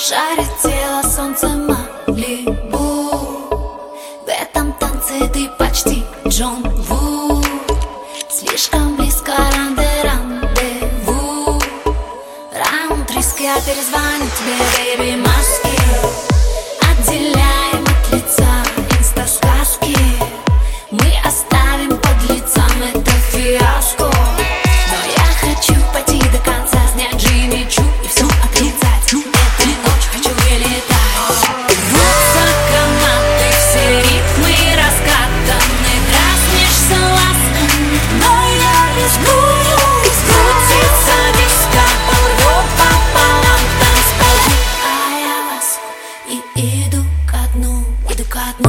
Жарит тело солнце Малибу. В этом танце ты почти Джон Ву. Слишком близко рандеву. Раунд риски, я перезвоню тебе, бэйби, маски отделяем от лица инста-сказки. Мы оставим под лицом это фиаско. Но я хочу пойти до конца, снять Джимми Чу и все отрицать. Этой ночью хочу вылетать. Вот за канаты все ритмы раскатаны. Дразнишься ласками, но я рискую. Скрутится диско, порвет пополам танцпол. А я вас и иду ко дну, иду ко дну.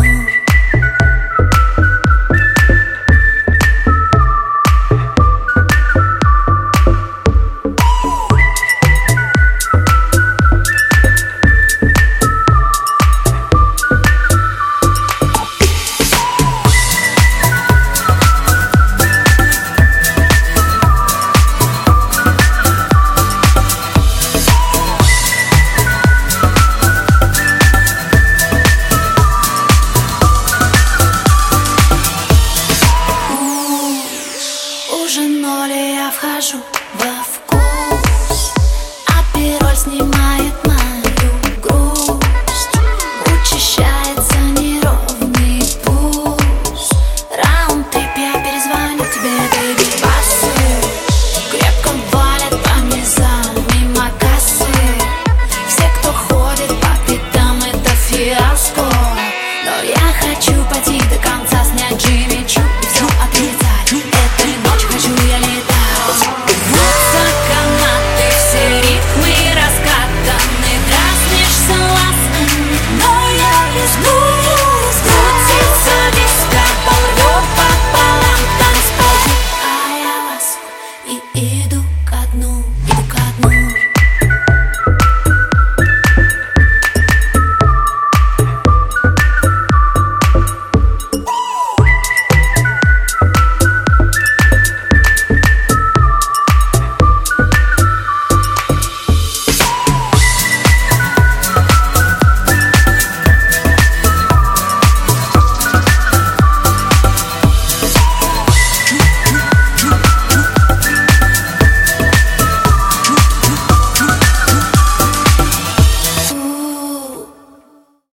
Ужин, но ли я вхожу во вкус, а пироль снимаю.